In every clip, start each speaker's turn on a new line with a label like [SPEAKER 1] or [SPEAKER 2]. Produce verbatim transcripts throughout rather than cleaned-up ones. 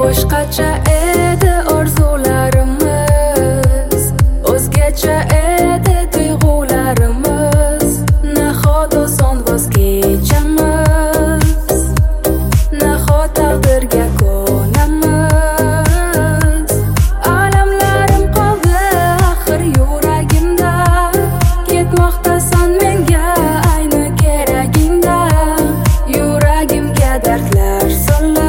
[SPEAKER 1] Boshqacha edi orzularimiz, o'zgacha edi tuyg'ularimiz. Nahot oson voz kechamiz, nahot taqdirga ko'namiz. Alamlarim qoldi axir yuragimda, ketmoqdasan menga ayni keragingda. Yuragimga dardlar solib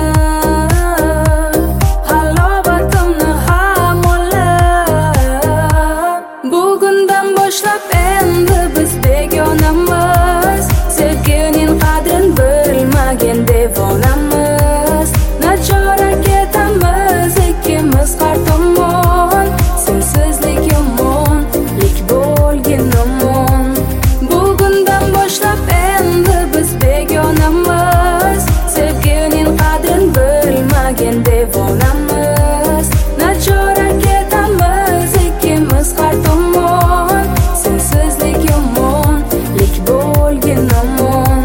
[SPEAKER 1] boshlab endi biz begonamiz, sevgining qadrin bilmagan devonamiz. Nachora ketamiz ikkimiz har tomon, sensizlik yomonlik bo'lgin omon. Bugundan boshlab endi biz begonamiz, sevgining qadrin bilmagan devonamiz. Nachora ketamiz ikkimiz har tomon, sensizlik yomonlik bo'lgin omon.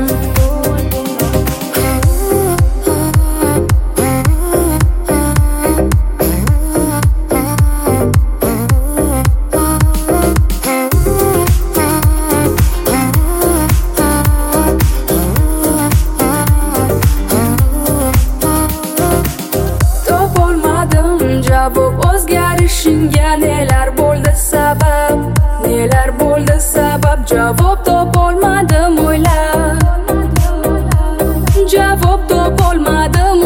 [SPEAKER 1] Topolmadim javob o'zgarishingga, nelar bo'ldi sabab, nelar bo'ldi sabab. Javob topolmadim o'ylab, javob topolmadim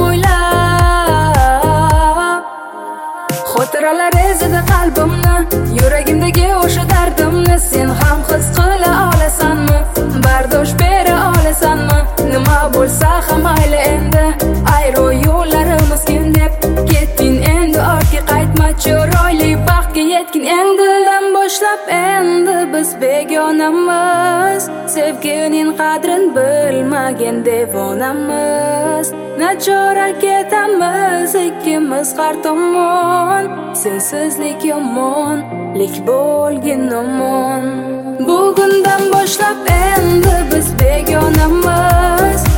[SPEAKER 1] o'ylab. Xotiralar ezdi qalbimni, yuragimdagi o'sha dardimni. Sen ham his qila olasanmi, bardosh bera olasanmi? Nima bo'lsa ham mayli endi, ayro yo'llarimiz kim deb ketding endi. Ortga qaytma, chiroyli baxtga yetgin endi. Bundan boshlab endi biz begonamiz, sevgining qadrin bilmagan devonamiz. Nachora ketamiz ikkimiz har tomon, sensizlik yomonlik bo'lgin omon. Bugundan boshlab endi biz begonamiz,